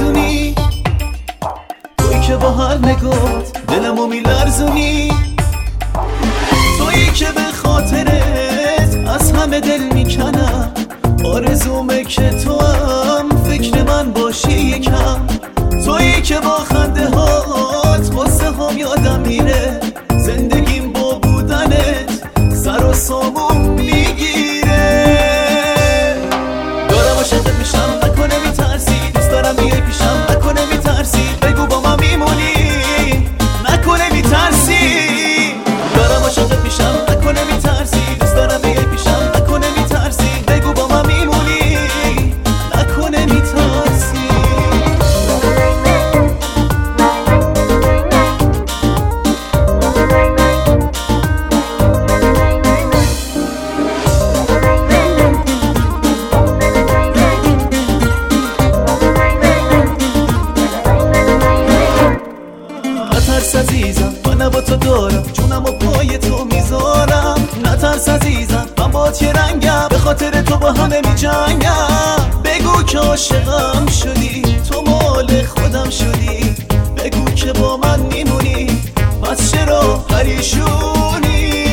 میدونی، تویی که با هر نگات دلمو میلرزونی، تویی که به خاطرت از همه دل میکنم، آرزومه که تو هم فکر من باشی یکم، تویی که با خنده هات واسه هم یادم میره، زندگیم با بودنت سر و سامون میگیره. دارم عاشقت میشم نکنه میترسی، دوست دارم بیای پیشم نکنه میترسی، بگو با من میمونی نکنه میترسی. دارم عاشقت میشم نکنه میترسی، دوست دارم بیای پیشم نکنه میترسی، بگو با من میمونی نکنه میترسی. نترس عزیزم من با تو دارم، جونم و پای تو میذارم، نترس عزیزم من با چه رنگم، به خاطر تو با همه میجنگم. بگو که عاشقم شدی، تو مال خودم شدی، بگو که با من میمونی، پس چرا پریشونی.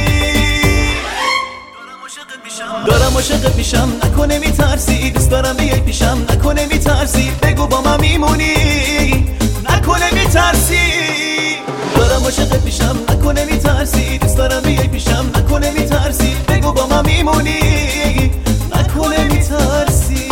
دارم عاشقت میشم نکنه میترسی، دوست دارم بیای پیشم نکنه میترسی، بگو با من میمونی نکنه میترسی. دارم عاشقت میشم نکنه میترسی، دوست دارم بیای پیشم نکنه میترسی، بگو با من میمونی نکنه میترسی.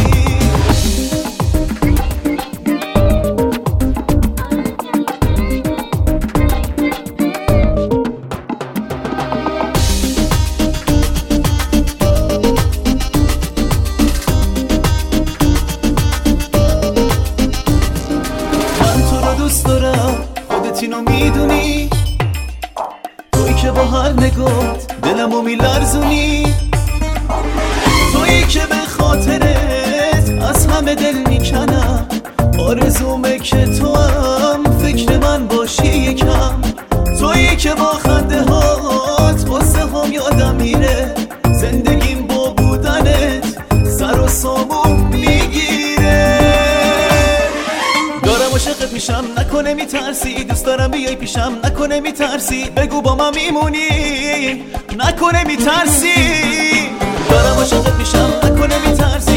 من تو رو دوست دارم، خودت اینو میدونی، تویی که با هر نگات دلمو میلرزونی، تویی که به خاطرت از همه دل میکنم، آرزومه که تو هم فکر من باشی یکم، تویی که با خنده هات واسه هم یادم میره، زندگیم با بودنت سر و سامون میگیره. دارم عاشقت میشم نکنه میترسی، دوست دارم بیای پیشم نکنه میترسی، بگو با من میمونی نکنه میترسی. دارم عاشقت میشم نکنه میترسی،